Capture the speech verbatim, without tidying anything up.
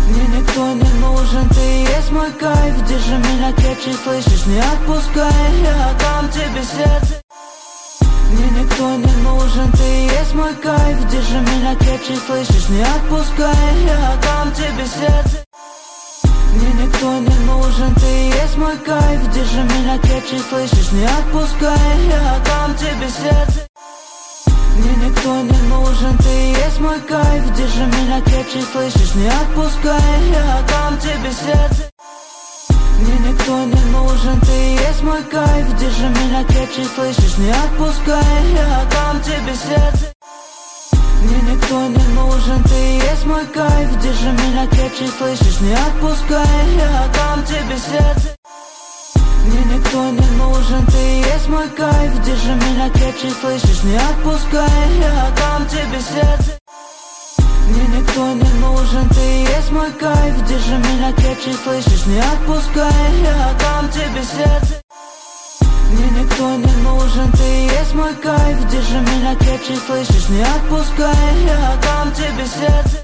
Мне никто не нужен, ты и есть мой кайф. Держи меня крепче, слышишь, не отпускай, я отдам тебе сердце. Мне никто не нужен, ты и есть мой кайф. Держи меня крепче, слышишь, не отпускай, я отдам тебе сердце. Мне никто не нужен, ты и есть мой кайф. Держи меня крепче, слышишь, не отпускай, я отдам тебе сердце. Мне никто не нужен, ты и есть мой кайф. Держи меня крепче, слышишь, не отпускай, я отдам тебе сердце. Мне никто не нужен, ты и есть мой кайф. Держи меня крепче, слышишь, не отпускай, я отдам тебе сердце. Мне никто не нужен, ты и есть мой кайф. Держи меня крепче, слышишь, не отпускай, я отдам тебе сердце. Мне никто не нужен, ты и есть мой кайф. Держи меня крепче, слышишь, не отпускай, я отдам тебе сердце. Мне никто не нужен, ты и есть мой кайф. Держи меня крепче, слышишь, не отпускай, я отдам тебе сердце. Мне никто не нужен, ты и есть мой кайф. Держи меня крепче, слышишь, не отпускай, я отдам тебе сердце.